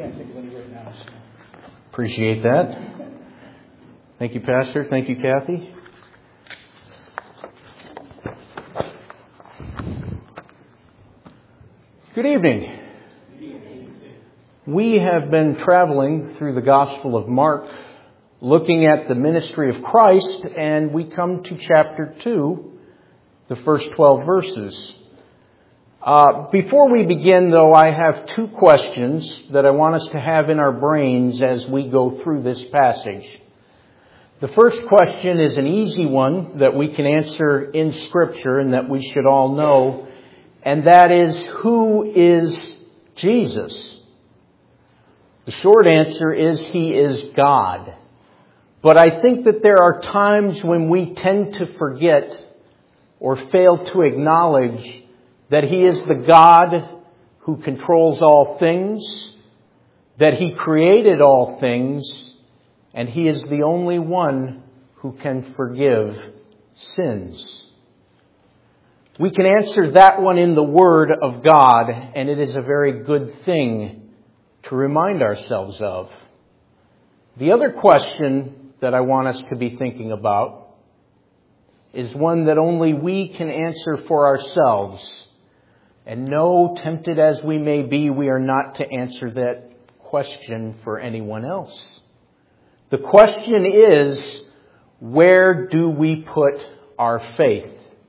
can't think of any right now. So. Appreciate that. Thank you, Pastor. Thank you, Kathy. Good evening. We have been traveling through the Gospel of Mark, looking at the ministry of Christ, and we come to chapter 2, the first 12 verses. Before we begin, though, I have two questions that I want us to have in our brains as we go through this passage. The first question is an easy one that we can answer in Scripture and that we should all know, and that is, who is Jesus? The short answer is He is God. But I think that there are times when we tend to forget or fail to acknowledge that He is the God who controls all things, that He created all things, and He is the only one who can forgive sins. We can answer that one in the Word of God, and it is a very good thing to remind ourselves of. The other question that I want us to be thinking about is one that only we can answer for ourselves. And no, tempted as we may be, we are not to answer that question for anyone else. The question is, where do we put our faith?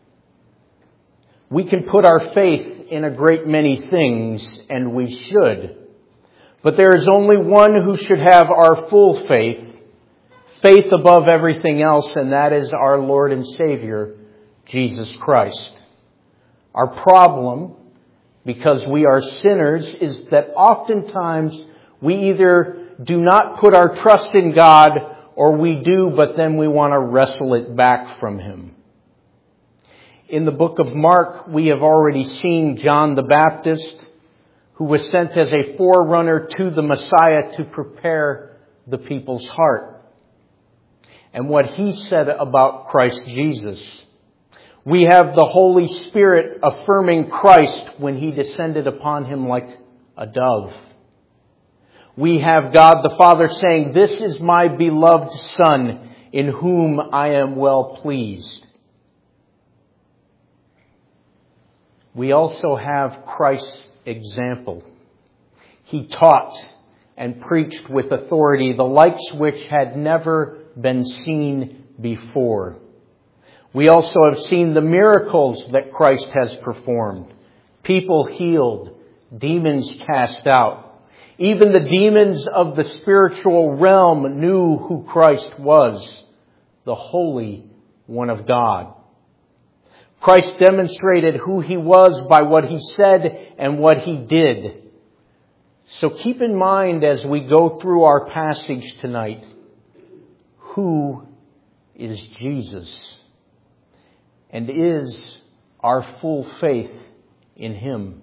We can put our faith in a great many things, and we should. But there is only one who should have our full faith, faith above everything else, and that is our Lord and Savior, Jesus Christ. Our problem, because we are sinners, is that oftentimes we either do not put our trust in God, or we do, but then we want to wrestle it back from Him. In the book of Mark, we have already seen John the Baptist, who was sent as a forerunner to the Messiah to prepare the people's heart, and what he said about Christ Jesus. We have the Holy Spirit affirming Christ when He descended upon Him like a dove. We have God the Father saying, "This is my beloved Son, in whom I am well pleased." We also have Christ's example. He taught and preached with authority, the likes which had never been seen before. We also have seen the miracles that Christ has performed. People healed, demons cast out. Even the demons of the spiritual realm knew who Christ was, the Holy One of God. Christ demonstrated who He was by what He said and what He did. So keep in mind as we go through our passage tonight, who is Jesus? And is our full faith in Him?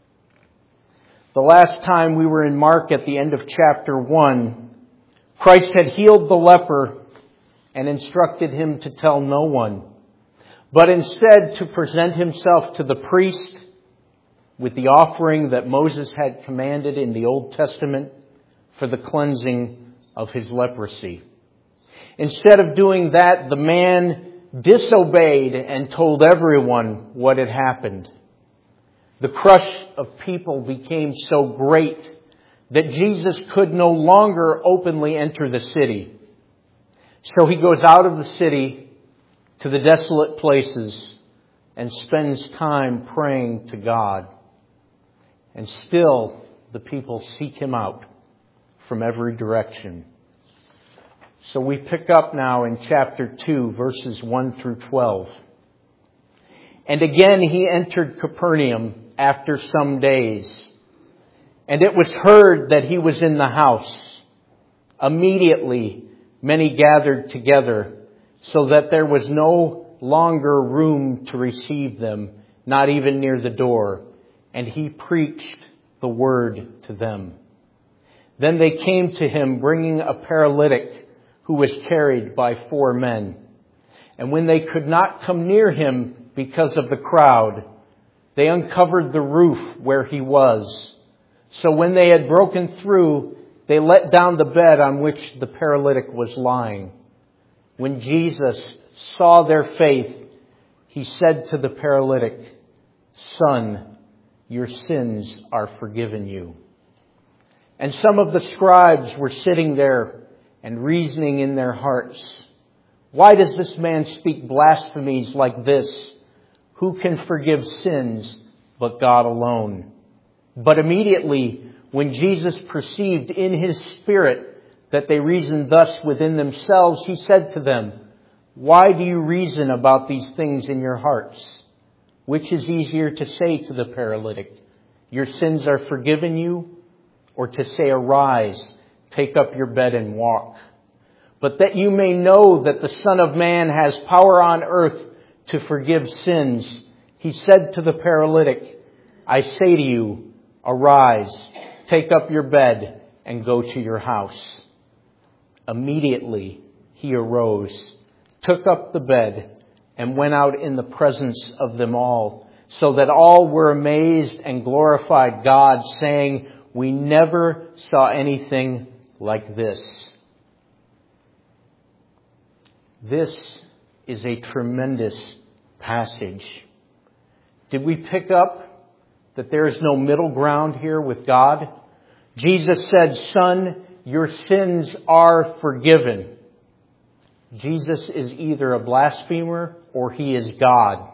The last time we were in Mark at the end of chapter 1, Christ had healed the leper and instructed him to tell no one, but instead to present himself to the priest with the offering that Moses had commanded in the Old Testament for the cleansing of his leprosy. Instead of doing that, the man disobeyed and told everyone what had happened. The crush of people became so great that Jesus could no longer openly enter the city. So He goes out of the city to the desolate places and spends time praying to God. And still the people seek Him out from every direction. So we pick up now in chapter 2, verses 1 through 12. And again He entered Capernaum after some days, and it was heard that He was in the house. Immediately many gathered together, so that there was no longer room to receive them, not even near the door. And He preached the word to them. Then they came to Him, bringing a paralytic who was carried by 4 men. And when they could not come near Him because of the crowd, they uncovered the roof where He was. So when they had broken through, they let down the bed on which the paralytic was lying. When Jesus saw their faith, He said to the paralytic, "Son, your sins are forgiven you." And some of the scribes were sitting there and reasoning in their hearts, "Why does this man speak blasphemies like this? Who can forgive sins but God alone?" But immediately, when Jesus perceived in His spirit that they reasoned thus within themselves, He said to them, "Why do you reason about these things in your hearts? Which is easier to say to the paralytic, 'Your sins are forgiven you,' or to say, 'Arise, take up your bed and walk'? But that you may know that the Son of Man has power on earth to forgive sins," He said to the paralytic, "I say to you, arise, take up your bed, and go to your house." Immediately he arose, took up the bed, and went out in the presence of them all, so that all were amazed and glorified God, saying, "We never saw anything like this." This is a tremendous passage. Did we pick up that there is no middle ground here with God? Jesus said, "Son, your sins are forgiven." Jesus is either a blasphemer or He is God.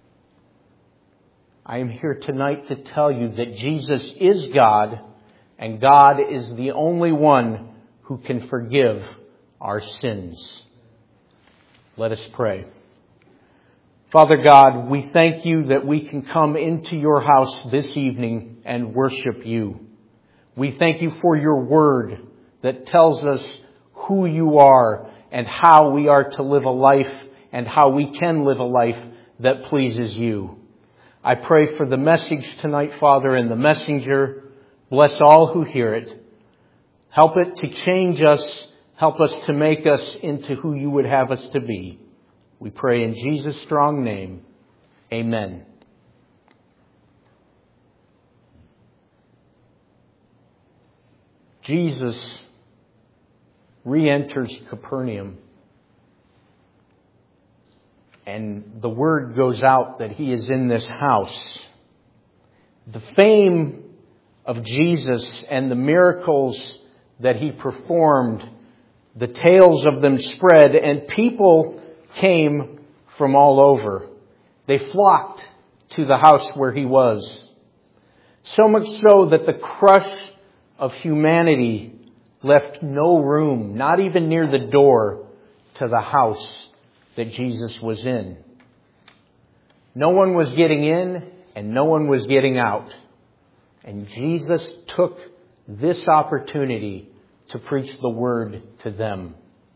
I am here tonight to tell you that Jesus is God, and God is the only one who can forgive our sins. Let us pray. Father God, we thank You that we can come into Your house this evening and worship You. We thank You for Your word that tells us who You are and how we are to live a life and how we can live a life that pleases You. I pray for the message tonight, Father, and the messenger. Bless all who hear it. Help it to change us. Help us to make us into who You would have us to be. We pray in Jesus' strong name. Amen. Jesus re-enters Capernaum, and the word goes out that He is in this house. The fame of Jesus and the miracles that He performed, the tales of them spread, and people came from all over. They flocked to the house where He was. So much so that the crush of humanity left no room, not even near the door, to the house that Jesus was in. No one was getting in and no one was getting out. And Jesus took this opportunity to preach the word to them.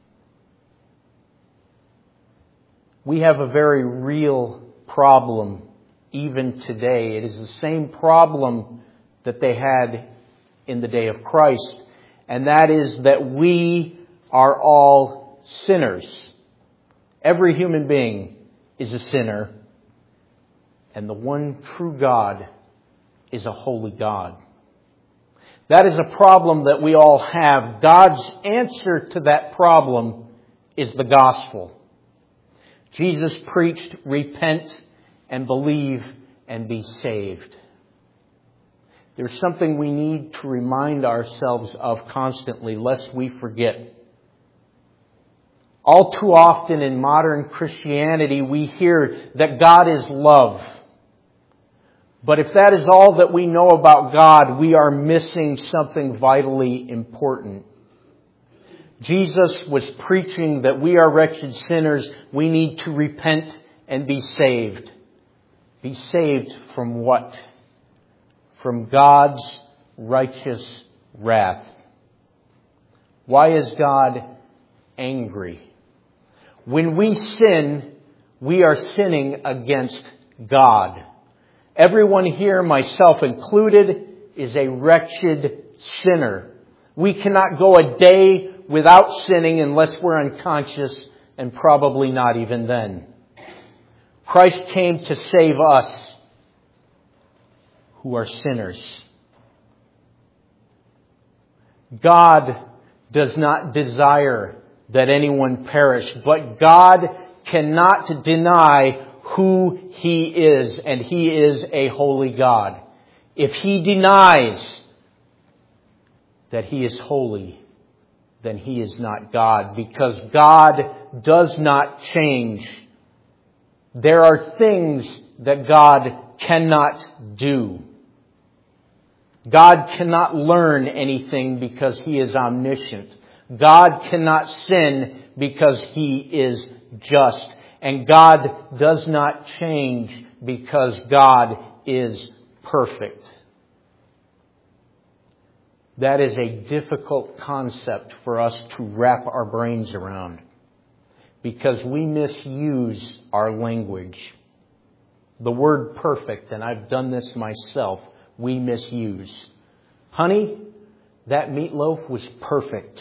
We have a very real problem even today. It is the same problem that they had in the day of Christ, and that is that we are all sinners. Every human being is a sinner, and the one true God is a holy God. That is a problem that we all have. God's answer to that problem is the gospel. Jesus preached, repent and believe and be saved. There's something we need to remind ourselves of constantly, lest we forget. All too often in modern Christianity, we hear that God is love. But if that is all that we know about God, we are missing something vitally important. Jesus was preaching that we are wretched sinners. We need to repent and be saved. Be saved from what? From God's righteous wrath. Why is God angry? When we sin, we are sinning against God. Everyone here, myself included, is a wretched sinner. We cannot go a day without sinning unless we're unconscious, and probably not even then. Christ came to save us who are sinners. God does not desire that anyone perish, but God cannot deny who He is, and He is a holy God. If He denies that He is holy, then He is not God, because God does not change. There are things that God cannot do. God cannot learn anything because He is omniscient. God cannot sin because He is just. And God does not change because God is perfect. That is a difficult concept for us to wrap our brains around, because we misuse our language. The word perfect, and I've done this myself, we misuse. Honey, that meatloaf was perfect.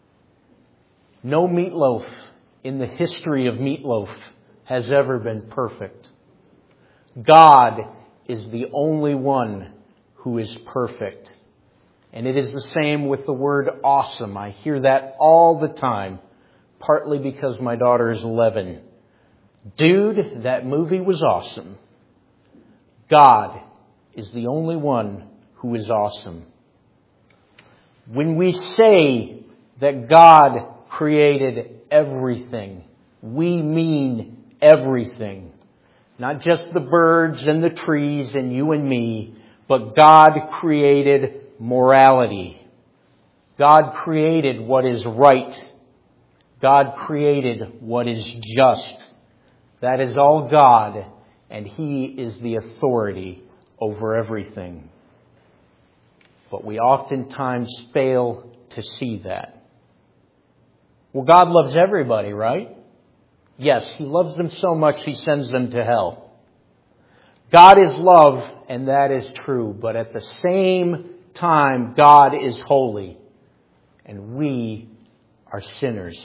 No meatloaf in the history of meatloaf has ever been perfect. God is the only one who is perfect. And it is the same with the word awesome. I hear that all the time, partly because my daughter is 11. Dude, that movie was awesome. God is the only one who is awesome. When we say that God created everything, we mean everything. Not just the birds and the trees and you and me, but God created morality. God created what is right. God created what is just. That is all God, and He is the authority over everything. But we oftentimes fail to see that. Well, God loves everybody, right? Yes, He loves them so much He sends them to hell. God is love, and that is true. But at the same time, God is holy, and we are sinners.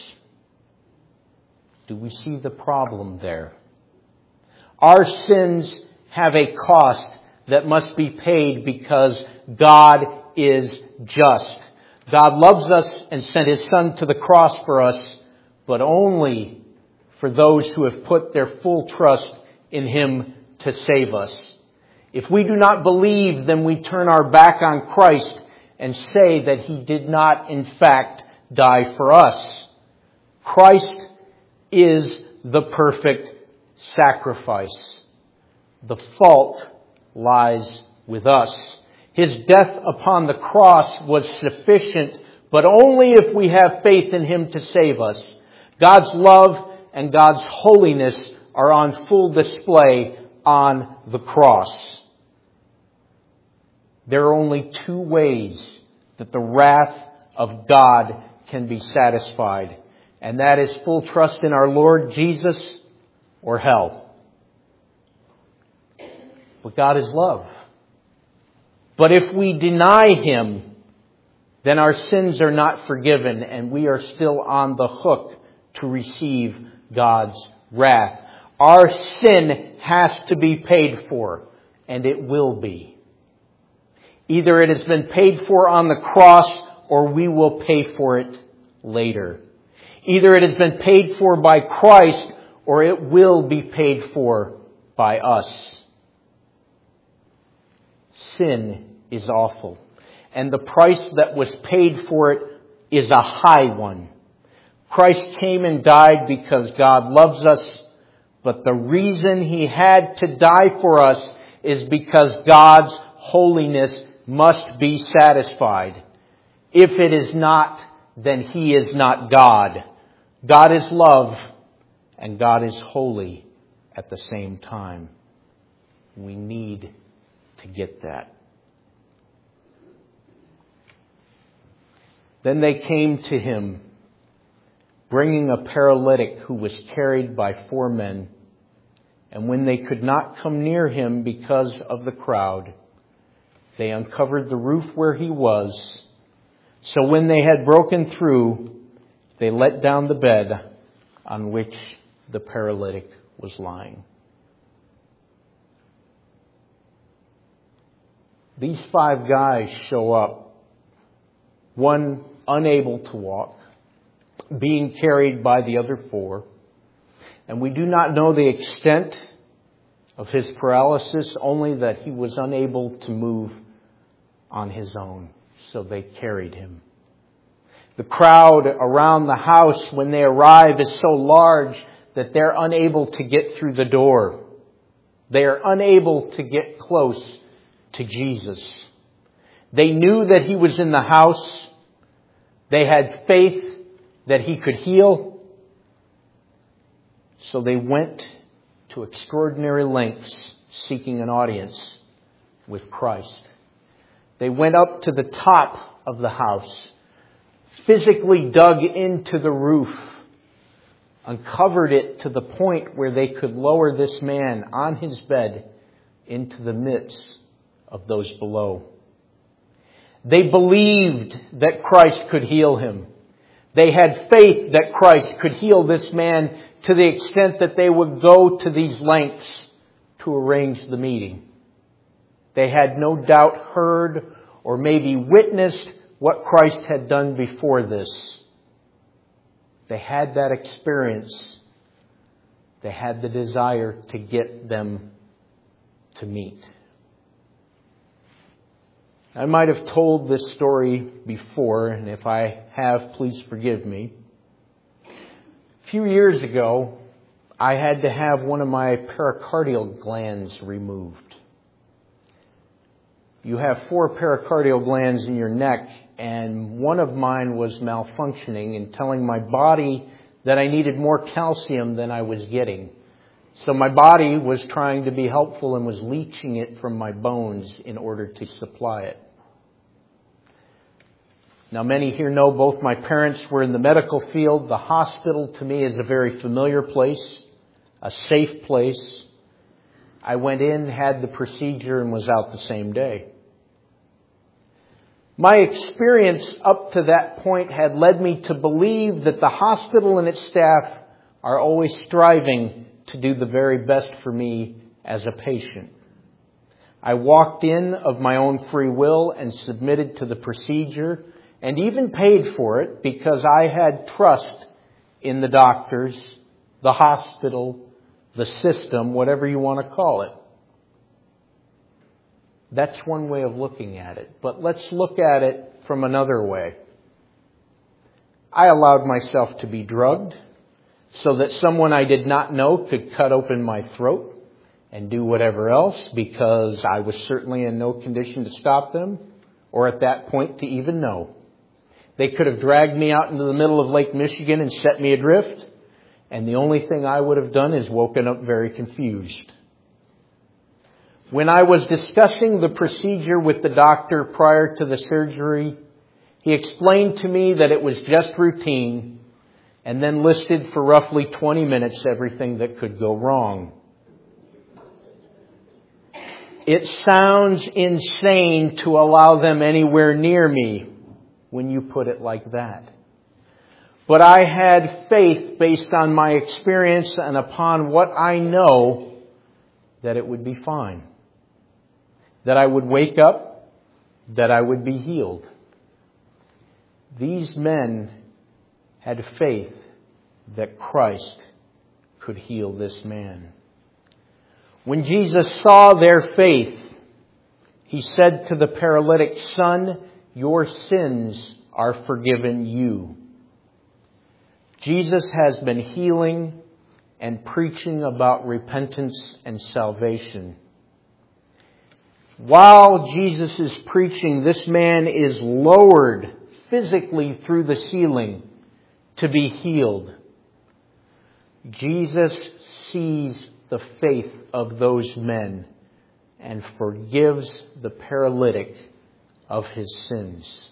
Do we see the problem there? Our sins have a cost that must be paid because God is just. God loves us and sent His Son to the cross for us, but only for those who have put their full trust in Him to save us. If we do not believe, then we turn our back on Christ and say that He did not, in fact, die for us. Christ is the perfect sacrifice. The fault lies with us. His death upon the cross was sufficient, but only if we have faith in Him to save us. God's love and God's holiness are on full display on the cross. There are only two ways that the wrath of God can be satisfied, and that is full trust in our Lord Jesus or hell. But God is love. But if we deny Him, then our sins are not forgiven, and we are still on the hook to receive God's wrath. Our sin has to be paid for, and it will be. Either it has been paid for on the cross, or we will pay for it later. Either it has been paid for by Christ, or it will be paid for by us. Sin is awful, and the price that was paid for it is a high one. Christ came and died because God loves us, but the reason He had to die for us is because God's holiness must be satisfied. If it is not, then He is not God. God is love, and God is holy at the same time. We need to get that. Then they came to Him, bringing a paralytic who was carried by 4 men. And when they could not come near Him because of the crowd, they uncovered the roof where He was. So when they had broken through, they let down the bed on which the paralytic was lying. These 5 guys show up, one unable to walk, being carried by the other 4. And we do not know the extent of his paralysis, only that he was unable to move on his own. So they carried him. The crowd around the house when they arrive is so large that they're unable to get through the door. They are unable to get close to Jesus. They knew that he was in the house. They had faith that he could heal. So they went to extraordinary lengths seeking an audience with Christ. They went up to the top of the house, physically dug into the roof, uncovered it to the point where they could lower this man on his bed into the midst of those below. They believed that Christ could heal him. They had faith that Christ could heal this man to the extent that they would go to these lengths to arrange the meeting. They had no doubt heard or maybe witnessed what Christ had done before this. They had that experience. They had the desire to get them to meet. I might have told this story before, and if I have, please forgive me. A few years ago, I had to have one of my pericardial glands removed. You have 4 pericardial glands in your neck, and one of mine was malfunctioning and telling my body that I needed more calcium than I was getting. So my body was trying to be helpful and was leaching it from my bones in order to supply it. Now, many here know both my parents were in the medical field. The hospital to me is a very familiar place, a safe place. I went in, had the procedure, and was out the same day. My experience up to that point had led me to believe that the hospital and its staff are always striving to do the very best for me as a patient. I walked in of my own free will and submitted to the procedure and even paid for it because I had trust in the doctors, the hospital, the system, whatever you want to call it. That's one way of looking at it. But let's look at it from another way. I allowed myself to be drugged so that someone I did not know could cut open my throat and do whatever else because I was certainly in no condition to stop them or at that point to even know. They could have dragged me out into the middle of Lake Michigan and set me adrift, and the only thing I would have done is woken up very confused. When I was discussing the procedure with the doctor prior to the surgery, he explained to me that it was just routine and then listed for roughly 20 minutes everything that could go wrong. It sounds insane to allow them anywhere near me when you put it like that. But I had faith based on my experience and upon what I know that it would be fine. That I would wake up, that I would be healed. These men had faith that Christ could heal this man. When Jesus saw their faith, he said to the paralytic, "Son, your sins are forgiven you." Jesus has been healing and preaching about repentance and salvation. While Jesus is preaching, this man is lowered physically through the ceiling to be healed. Jesus sees the faith of those men and forgives the paralytic of his sins.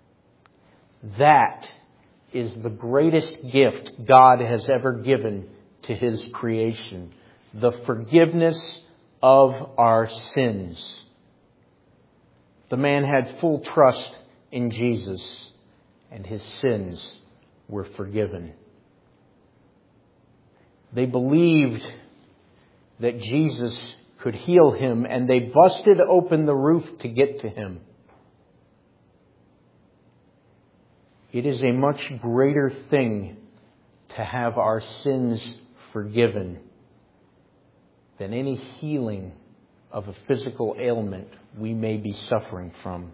That is the greatest gift God has ever given to His creation. The forgiveness of our sins. The man had full trust in Jesus, and his sins were forgiven. They believed that Jesus could heal him, and they busted open the roof to get to him. It is a much greater thing to have our sins forgiven than any healing of a physical ailment we may be suffering from.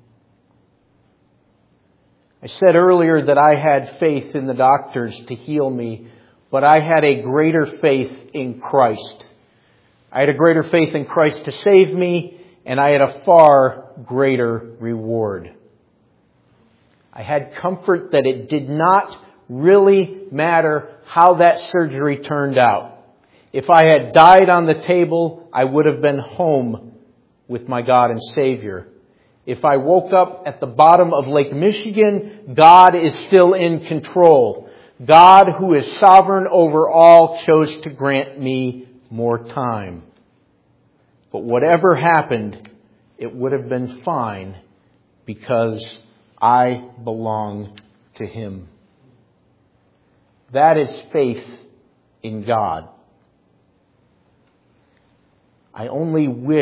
I said earlier that I had faith in the doctors to heal me, but I had a greater faith in Christ. I had a greater faith in Christ to save me, and I had a far greater reward. I had comfort that it did not really matter how that surgery turned out. If I had died on the table, I would have been home with my God and Savior. If I woke up at the bottom of Lake Michigan, God is still in control. God, who is sovereign over all, chose to grant me more time. But whatever happened, it would have been fine because I belong to Him. That is faith in God. I only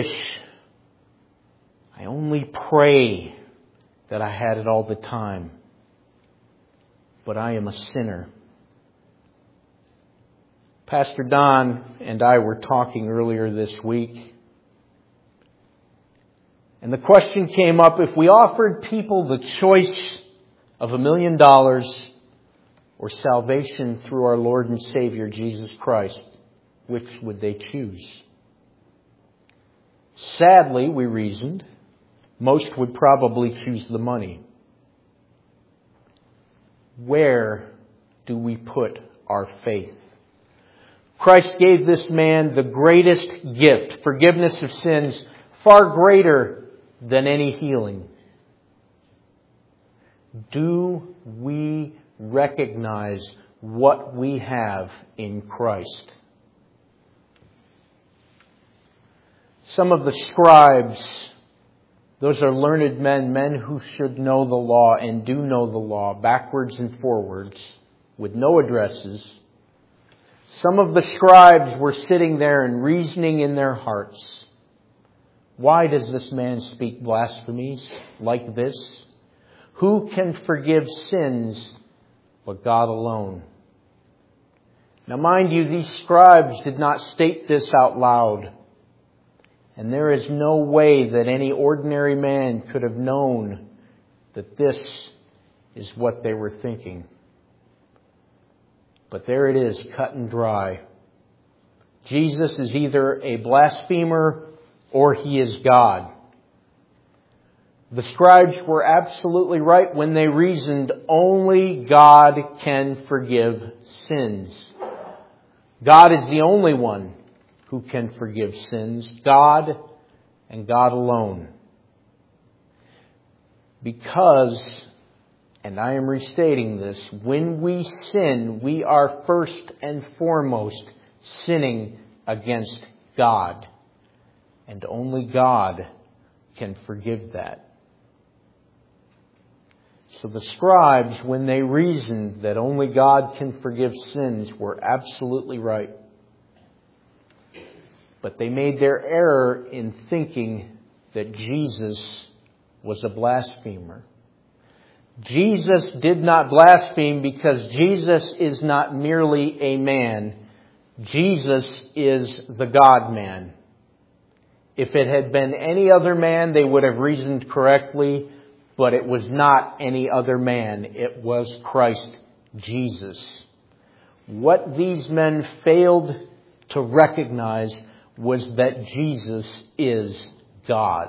pray that I had it all the time. But I am a sinner. Pastor Don and I were talking earlier this week. And the question came up, if we offered people the choice of $1 million or salvation through our Lord and Savior, Jesus Christ, which would they choose? Sadly, we reasoned, most would probably choose the money. Where do we put our faith? Christ gave this man the greatest gift, forgiveness of sins, far greater than any healing. Do we recognize what we have in Christ? Some of the scribes, those are learned men who should know the law and do know the law backwards and forwards with no addresses. Some of the scribes were sitting there and reasoning in their hearts. Why does this man speak blasphemies like this? Who can forgive sins but God alone? Now mind you, these scribes did not state this out loud. And there is no way that any ordinary man could have known that this is what they were thinking. But there it is, cut and dry. Jesus is either a blasphemer or He is God. The scribes were absolutely right when they reasoned only God can forgive sins. God is the only one who can forgive sins. God and God alone. Because, and I am restating this, when we sin, we are first and foremost sinning against God. And only God can forgive that. So the scribes, when they reasoned that only God can forgive sins, were absolutely right. But they made their error in thinking that Jesus was a blasphemer. Jesus did not blaspheme because Jesus is not merely a man. Jesus is the God-man. If it had been any other man, they would have reasoned correctly, but it was not any other man. It was Christ Jesus. What these men failed to recognize was that Jesus is God.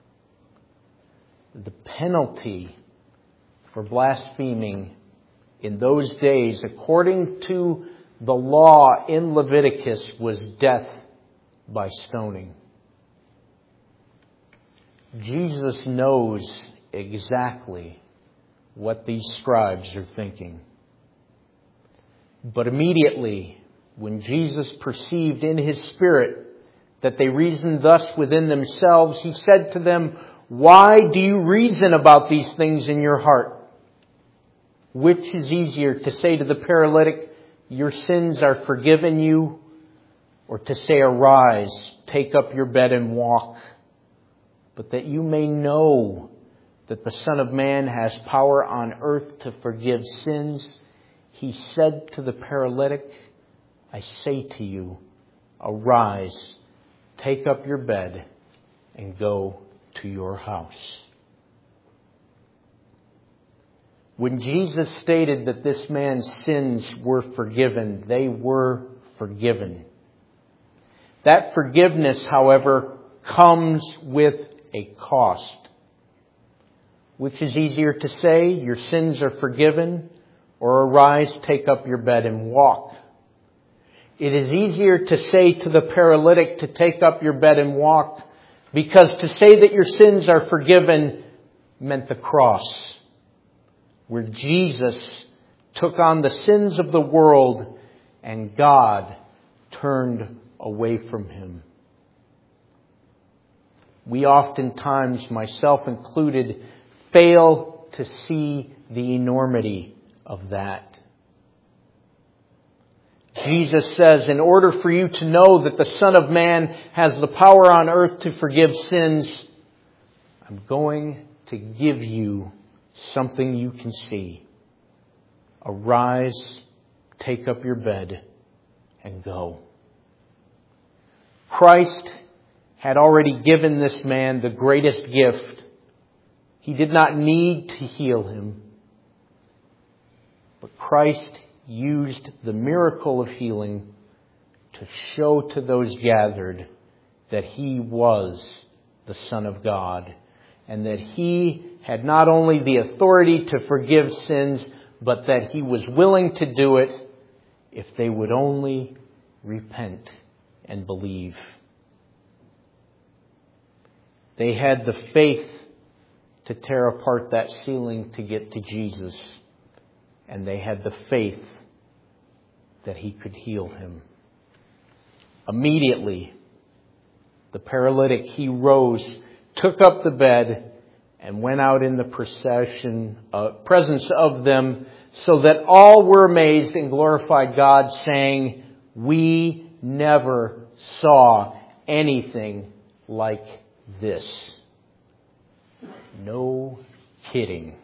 The penalty for blaspheming in those days, according to the law in Leviticus, was death by stoning. Jesus knows exactly what these scribes are thinking. But immediately, when Jesus perceived in His Spirit that they reasoned thus within themselves, He said to them, "Why do you reason about these things in your heart? Which is easier, to say to the paralytic, 'Your sins are forgiven you,' or to say, 'Arise, take up your bed and walk'? But that you may know that the Son of Man has power on earth to forgive sins, He said to the paralytic, I say to you, arise, take up your bed, and go to your house. When Jesus stated that this man's sins were forgiven, they were forgiven. That forgiveness, however, comes with a cost. Which is easier to say, your sins are forgiven, or arise, take up your bed and walk? It is easier to say to the paralytic to take up your bed and walk, because to say that your sins are forgiven meant the cross, where Jesus took on the sins of the world and God turned away from Him. We oftentimes, myself included, fail to see the enormity of that. Jesus says, in order for you to know that the Son of Man has the power on earth to forgive sins, I'm going to give you something you can see. Arise, take up your bed, and go. Christ had already given this man the greatest gift. He did not need to heal him. But Christ used the miracle of healing to show to those gathered that He was the Son of God, and that He had not only the authority to forgive sins, but that He was willing to do it if they would only repent and believe. They had the faith to tear apart that ceiling to get to Jesus, and they had the faith that He could heal him. Immediately, the paralytic, he rose, took up the bed, and went out in the presence of them, so that all were amazed and glorified God, saying, we never saw anything like this. No kidding.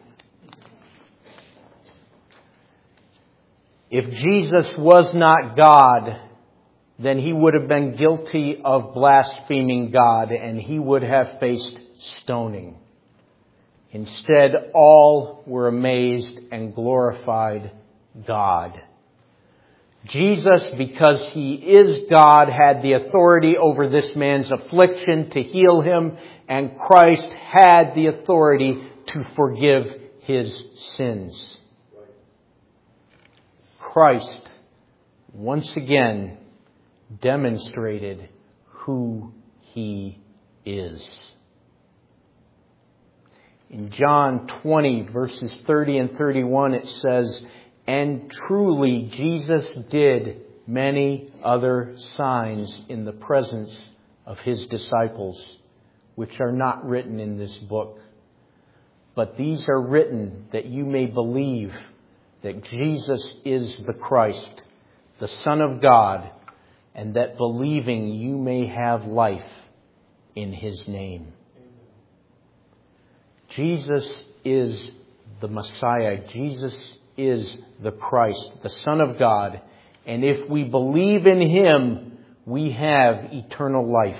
If Jesus was not God, then He would have been guilty of blaspheming God, and He would have faced stoning. Instead, all were amazed and glorified God. Jesus, because He is God, had the authority over this man's affliction to heal him, and Christ had the authority to forgive his sins. Christ, once again, demonstrated who He is. In John 20, verses 30 and 31, it says, and truly Jesus did many other signs in the presence of His disciples, which are not written in this book. But these are written that you may believe that Jesus is the Christ, the Son of God, and that believing you may have life in His name. Jesus is the Messiah. Jesus is the Christ, the Son of God. And if we believe in Him, we have eternal life.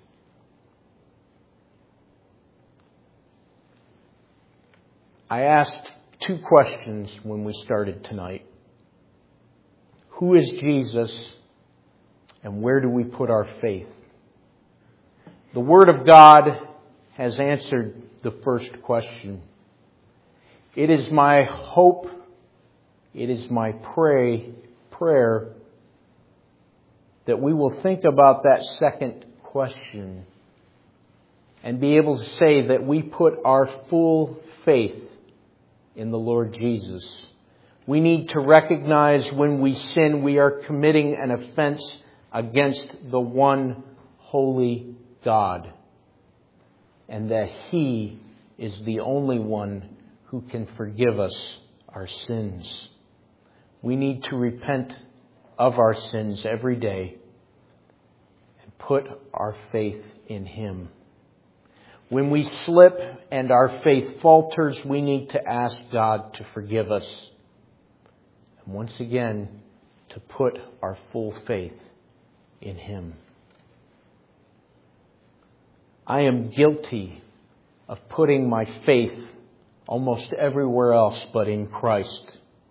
I asked two questions when we started tonight. Who is Jesus, and where do we put our faith? The Word of God has answered the first question. It is my hope, it is my prayer that we will think about that second question and be able to say that we put our full faith in the Lord Jesus. We need to recognize when we sin, we are committing an offense against the one holy God, and that He is the only one who can forgive us our sins. We need to repent of our sins every day and put our faith in Him. When we slip and our faith falters, we need to ask God to forgive us. And once again, to put our full faith in Him. I am guilty of putting my faith almost everywhere else but in Christ.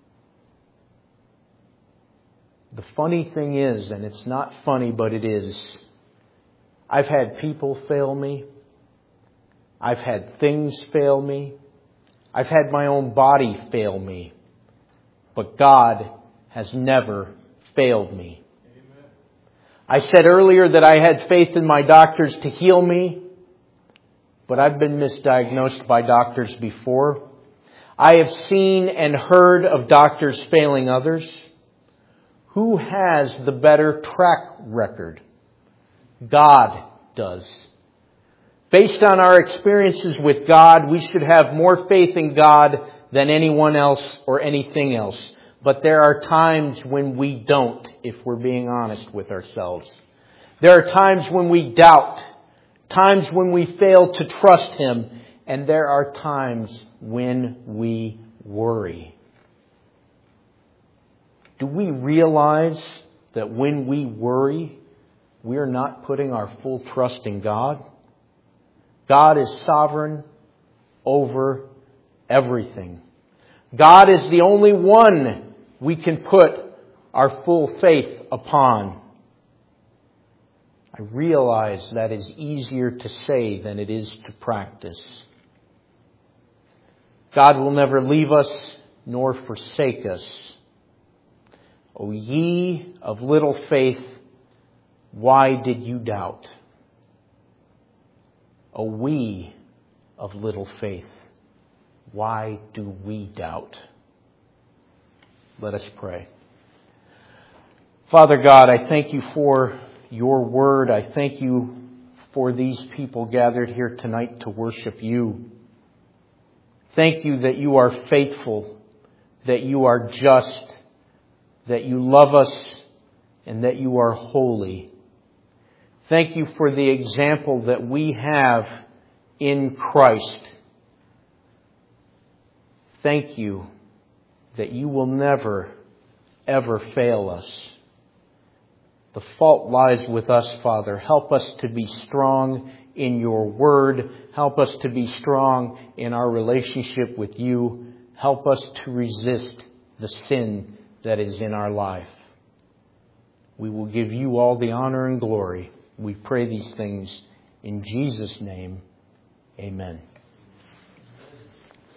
The funny thing is, and it's not funny, but it is, I've had people fail me. I've had things fail me. I've had my own body fail me. But God has never failed me. Amen. I said earlier that I had faith in my doctors to heal me, but I've been misdiagnosed by doctors before. I have seen and heard of doctors failing others. Who has the better track record? God does. Based on our experiences with God, we should have more faith in God than anyone else or anything else. But there are times when we don't, if we're being honest with ourselves. There are times when we doubt, times when we fail to trust Him, and there are times when we worry. Do we realize that when we worry, we are not putting our full trust in God? God is sovereign over everything. God is the only one we can put our full faith upon. I realize that is easier to say than it is to practice. God will never leave us nor forsake us. O ye of little faith, why did you doubt? O we of little faith, why do we doubt? Let us pray. Father God, I thank you for your word. I thank you for these people gathered here tonight to worship you. Thank you that you are faithful, that you are just, that you love us, and that you are holy. Thank you for the example that we have in Christ. Thank you that you will never, ever fail us. The fault lies with us, Father. Help us to be strong in your word. Help us to be strong in our relationship with you. Help us to resist the sin that is in our life. We will give you all the honor and glory. We pray these things in Jesus' name. Amen.